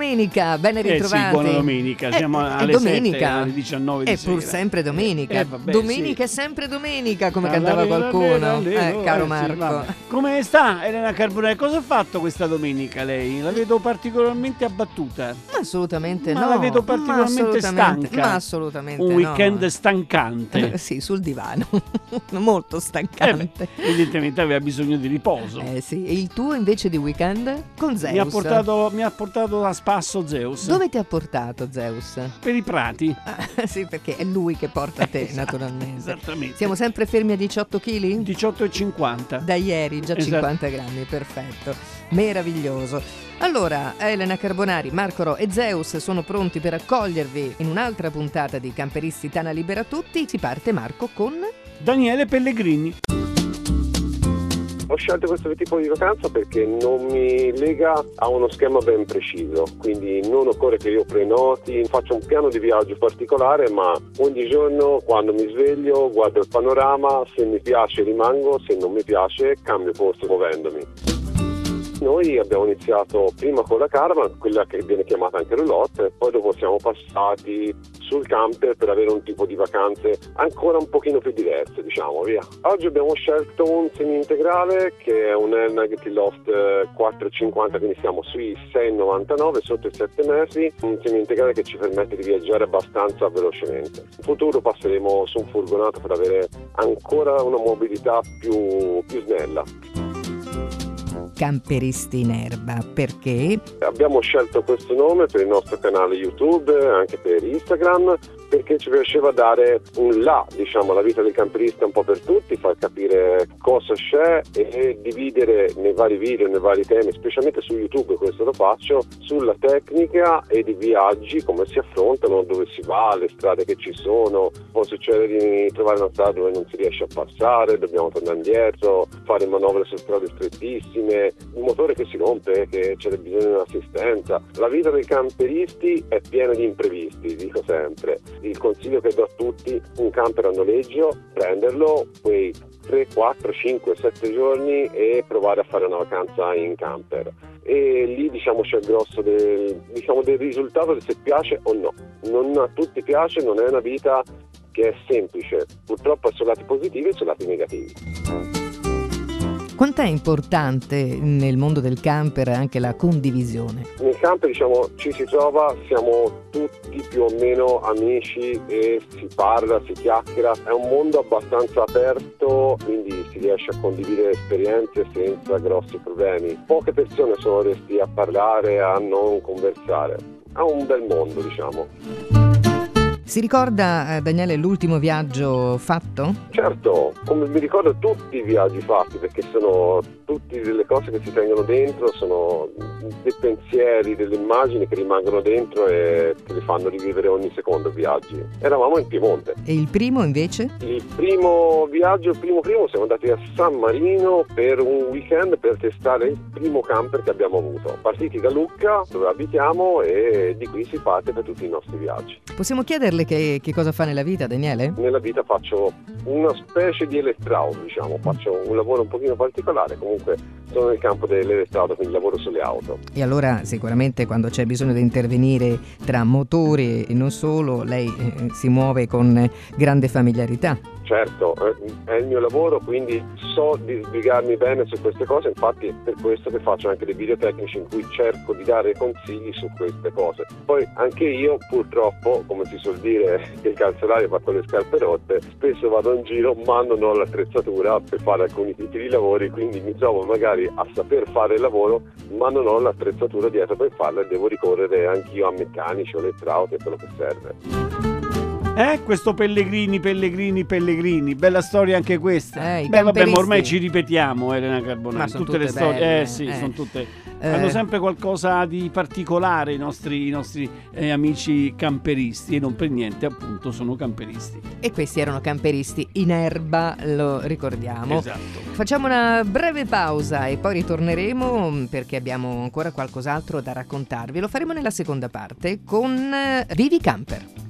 domenica, ben ritrovati. Buona domenica, siamo alle domenica. 7, alle 19 di È sera. pur sempre domenica. Vabbè, domenica sì. è sempre domenica, come cantava qualcuno. Caro Marco. Sì, come sta Elena Carbonari? Cosa ha fatto questa domenica lei? La vedo particolarmente abbattuta. Ma assolutamente Ma no. la vedo particolarmente stanca. Ma assolutamente Un no. weekend stancante. Sì, sul divano. Molto stancante. Evidentemente aveva bisogno di riposo. Sì. E il tuo invece di weekend? Con Zeus. Mi ha portato a spasso Zeus. Dove ti ha portato Zeus? Per i prati. Sì, perché è lui che porta te, Esatto, naturalmente. esattamente. Siamo sempre fermi a 18 kg? 18,50. Da ieri, già 50 grammi, perfetto. Meraviglioso. Allora, Elena Carbonari, Marco Ro e Zeus sono pronti per accogliervi in un'altra puntata di Camperisti Tana Libera Tutti. Si parte, Marco, con Daniele Pellegrini. Ho scelto questo tipo di vacanza perché non mi lega a uno schema ben preciso, quindi non occorre che io prenoti, faccio un piano di viaggio particolare, ma ogni giorno quando mi sveglio guardo il panorama, se mi piace rimango, se non mi piace cambio posto muovendomi. Noi abbiamo iniziato prima con la caravan, quella che viene chiamata anche roulotte, poi dopo siamo passati sul camper per avere un tipo di vacanze ancora un pochino più diverse, diciamo, via. Oggi abbiamo scelto un semi-integrale che è un Elnag T-Loft 4,50, quindi siamo sui 6,99 sotto i 7 metri, un semi-integrale che ci permette di viaggiare abbastanza velocemente. In futuro passeremo su un furgonato per avere ancora una mobilità più snella. Camperisti in erba, perché? Abbiamo scelto questo nome per il nostro canale YouTube, anche per Instagram, perché ci piaceva dare un diciamo, alla vita del camperista un po' per tutti, far capire cosa c'è e dividere nei vari video, nei vari temi, specialmente su YouTube, questo lo faccio, sulla tecnica e i viaggi, come si affrontano, dove si va, le strade che ci sono, può succedere di trovare una strada dove non si riesce a passare, dobbiamo tornare indietro, fare manovre su strade strettissime, il motore che si rompe, che c'è bisogno di un'assistenza. La vita dei camperisti è piena di imprevisti, dico sempre. Il consiglio che do a tutti: un camper a noleggio, prenderlo, quei 3, 4, 5, 7 giorni e provare a fare una vacanza in camper. E lì diciamo c'è il grosso del risultato, se piace o no. Non a tutti piace, non è una vita che è semplice. Purtroppo ha i suoi lati positivi e i suoi lati negativi. Quanto è importante nel mondo del camper anche la condivisione? Nel camper ci si trova, siamo tutti più o meno amici e si parla, si chiacchiera, è un mondo abbastanza aperto, quindi si riesce a condividere esperienze senza grossi problemi. Poche persone sono resti a parlare, a non conversare. È un bel mondo, diciamo. Si ricorda, Daniele, l'ultimo viaggio fatto? Certo, come mi ricordo tutti i viaggi fatti, perché sono tutte delle cose che si tengono dentro, sono dei pensieri, delle immagini che rimangono dentro e che li fanno rivivere ogni secondo viaggi. Eravamo in Piemonte. E il primo invece? Il primo viaggio, siamo andati a San Marino per un weekend per testare il primo camper che abbiamo avuto. Partiti da Lucca, dove abitiamo, e di qui si parte per tutti i nostri viaggi. Possiamo chiederle che cosa fa nella vita, Daniele? Nella vita faccio una specie di elettrauto, diciamo, faccio un lavoro un pochino particolare, comunque sono nel campo dell'elettrauto, quindi lavoro sulle auto. E allora sicuramente quando c'è bisogno di intervenire tra motori e non solo, lei si muove con grande familiarità. Certo, è il mio lavoro, quindi so di sbrigarmi bene su queste cose, infatti è per questo che faccio anche dei video tecnici in cui cerco di dare consigli su queste cose. Poi anche io, purtroppo, come si suol dire, che il calzolaio fa con le scarpe rotte, spesso vado in giro ma non ho l'attrezzatura per fare alcuni tipi di lavori, quindi mi trovo magari a saper fare il lavoro ma non ho l'attrezzatura dietro per farlo e devo ricorrere anch'io a meccanici o elettrauti e quello che serve. Questo Pellegrini, bella storia anche questa. Vabbè, ma ormai ci ripetiamo, Elena Carbonari. Ma sono tutte le storie, belle, sì, sono tutte. Hanno sempre qualcosa di particolare i nostri amici camperisti, e non per niente appunto sono camperisti. E questi erano camperisti in erba, lo ricordiamo. Esatto. Facciamo una breve pausa e poi ritorneremo perché abbiamo ancora qualcos'altro da raccontarvi. Lo faremo nella seconda parte con Vivi Camper.